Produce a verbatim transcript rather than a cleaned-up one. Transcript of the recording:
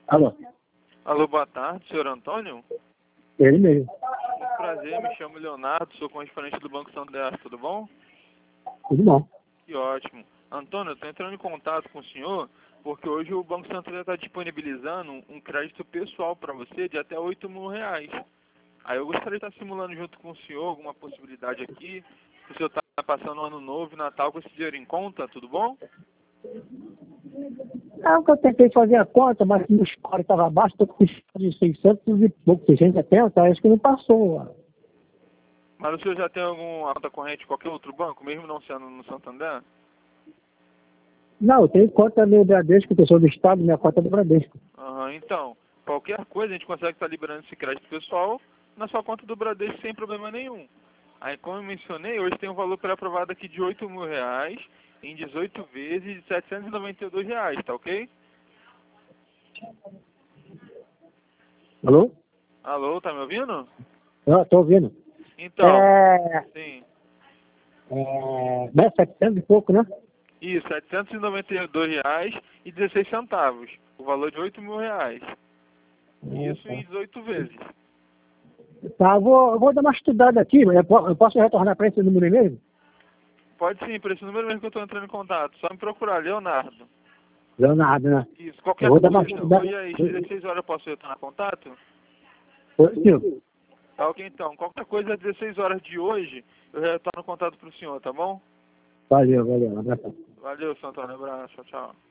Alô? Alô, boa tarde, senhor Antônio? Ele mesmo. Muito prazer, me chamo Leonardo, sou correspondente do Banco Santander, tudo bom? Tudo bom. Que ótimo. Antônio, eu estou entrando em contato com o senhor porque hoje o Banco Santander está disponibilizando um crédito pessoal para você de até oito mil reais. Aí eu gostaria de estar simulando junto com o senhor alguma possibilidade aqui. Se o senhor está passando um ano novo e Natal com esse dinheiro em conta, tudo bom? É o que eu tentei fazer a conta, mas no score estava baixo, estou com de seiscentos e pouco, seiscentos e setenta, acho que não passou. Mas o senhor já tem alguma conta corrente em qualquer outro banco, mesmo não sendo no Santander? Não, eu tenho conta no Bradesco, que eu sou do Estado, minha conta é do Bradesco. Aham, então, qualquer coisa a gente consegue estar liberando esse crédito pessoal na sua conta do Bradesco sem problema nenhum. Aí, como eu mencionei, hoje tem um valor pré-aprovado aqui de oito mil reais em dezoito vezes de setecentos e noventa e dois reais, tá ok? Alô? Alô, tá me ouvindo? Eu estou ouvindo. Então, É, sim. é, né, setecentos e pouco, né? Isso, setecentos e noventa e dois reais e dezesseis centavos. O valor de oito mil reais. Isso em dezoito vezes. Tá, eu vou, eu vou dar uma estudada aqui, eu po- eu posso retornar para esse número mesmo? Pode sim, por esse número mesmo que eu estou entrando em contato. Só me procurar, Leonardo. Leonardo, né? Isso, Eu qualquer vou dar uma coisa. estudada. Hoje às dezesseis horas eu posso retornar contato? Positivo. Tá ok então. Qualquer coisa às dezesseis horas de hoje eu retorno contato pro senhor, tá bom? Valeu, valeu, um abraço. Valeu, Santana. Abraço. Tchau, tchau.